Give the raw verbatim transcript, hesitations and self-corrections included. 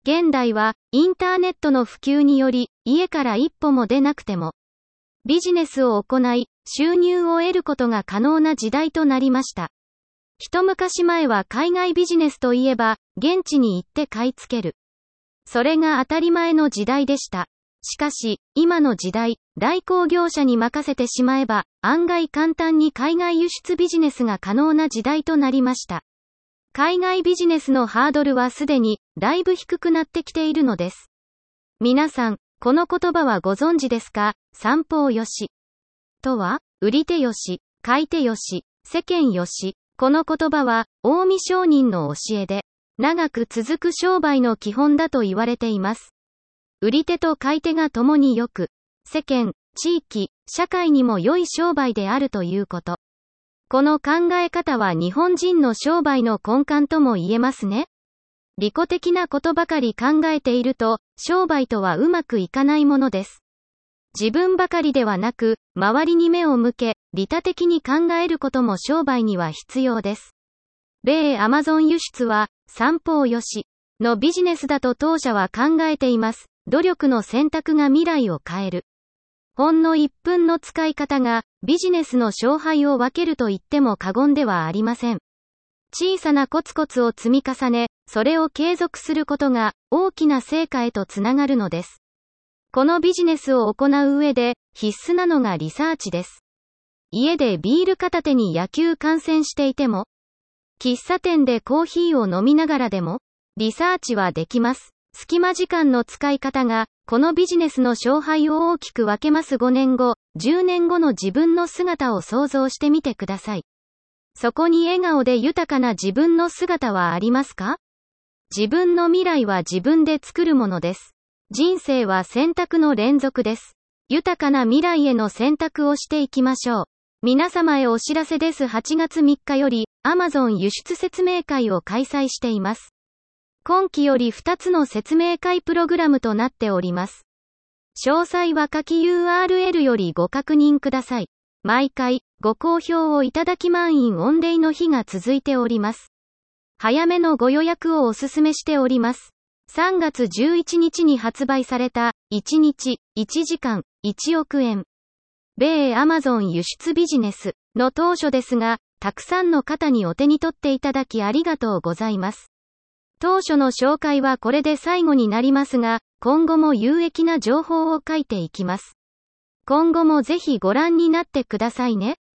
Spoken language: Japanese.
現代は、インターネットの普及により、家から一歩も出なくても、ビジネスを行い、収入を得ることが可能な時代となりました。一昔前は海外ビジネスといえば、現地に行って買い付ける。それが当たり前の時代でした。しかし、今の時代、代行業者に任せてしまえば、案外簡単に海外輸出ビジネスが可能な時代となりました。海外ビジネスのハードルはすでに、だいぶ低くなってきているのです。皆さん、この言葉はご存知ですか？三方よし。とは、売り手よし、買い手よし、世間よし。この言葉は、近江商人の教えで、長く続く商売の基本だと言われています。売り手と買い手が共に良く、世間、地域、社会にも良い商売であるということ。この考え方は日本人の商売の根幹とも言えますね。利己的なことばかり考えていると、商売とはうまくいかないものです。自分ばかりではなく、周りに目を向け、利他的に考えることも商売には必要です。米アマゾン輸出は、三方よしのビジネスだと当社は考えています。努力の選択が未来を変える。ほんのいっぷんの使い方が、ビジネスの勝敗を分けると言っても過言ではありません。小さなコツコツを積み重ね、それを継続することが、大きな成果へとつながるのです。このビジネスを行う上で、必須なのがリサーチです。家でビール片手に野球観戦していても、喫茶店でコーヒーを飲みながらでも、リサーチはできます。隙間時間の使い方が、このビジネスの勝敗を大きく分けます。ごねんご、じゅうねんごの自分の姿を想像してみてください。そこに笑顔で豊かな自分の姿はありますか？自分の未来は自分で作るものです。人生は選択の連続です。豊かな未来への選択をしていきましょう。皆様へお知らせです。はちがつみっかより、Amazon 輸出説明会を開催しています。今期よりふたつの説明会プログラムとなっております。詳細は下記 ユーアールエル よりご確認ください。毎回、ご好評をいただき満員御礼の日が続いております。早めのご予約をお勧めしております。さんがつじゅういちにちに発売された、いちにち、いちじかん、いちおくえん。米 Amazon 輸出ビジネスの当初ですが、たくさんの方にお手に取っていただきありがとうございます。当初の紹介はこれで最後になりますが、今後も有益な情報を書いていきます。今後もぜひご覧になってくださいね。